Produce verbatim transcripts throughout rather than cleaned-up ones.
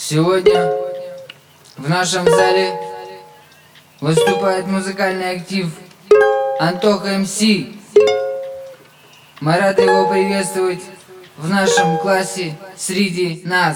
Сегодня в нашем зале выступает музыкальный актив Антоха эм си. Мы рады его приветствовать в нашем классе среди нас.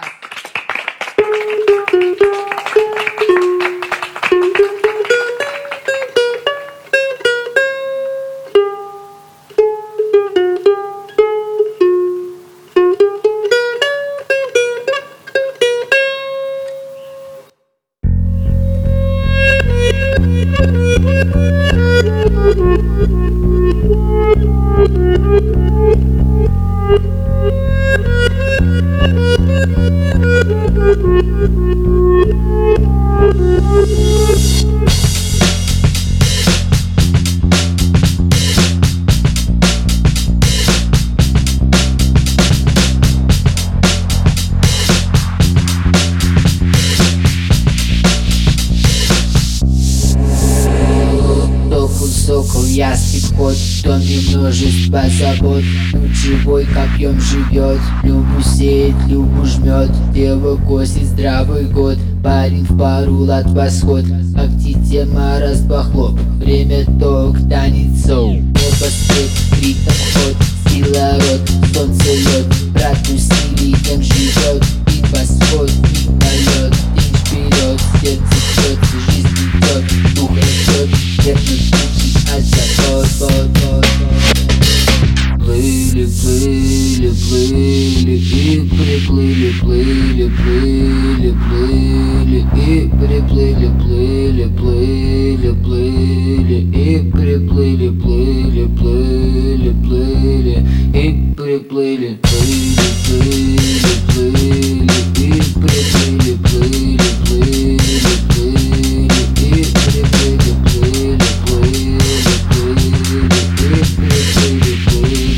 Сокол, я скипход, в доме множество забот. Ключевой копьем живет, Любу сеет, Любу жмет. Дева косит здравый год, парень в пару лад восход. Актитема разбахлоп, время ток, танец соу. Небо свет, ритм ход, сила рот, солнце лед. Брат усилием живет, и восход, и полет. День вперед, сердце бьется, жизнь идет, дух растет, вернуть пути, а забот, бот, бот, бот. Плыли, плыли, плыли и приплыли, плыли, плыли, плыли и приплыли, плыли, плыли, плыли и приплыли, плыли, плыли, плыли и приплыли, плыли, плыли, плыли и приплыли, плыли, плыли, плыли и приплыли, плыли, плыли, плыли и приплыли, плыли,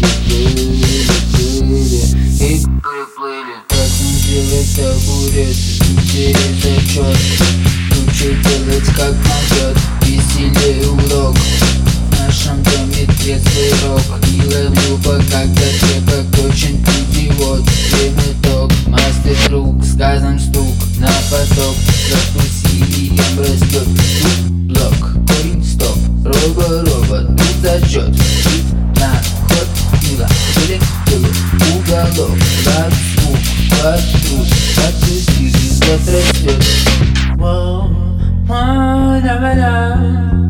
плыли и приплыли. Как не делать табурет, интерес зачет, лучше делать как могет, веселее урок. В нашем доме трезвый рок, и ловлю когда трепок, очень идиот. Время ток, мастер друг, сказан стук на поток, с усилием растет. Тут блок, корень стоп, роба, роба, тут зачет. Хит на ход, мила, или дело, уголок, лад, звук, под труд, отпусти, живот растет. Воу, воу, да-да-да.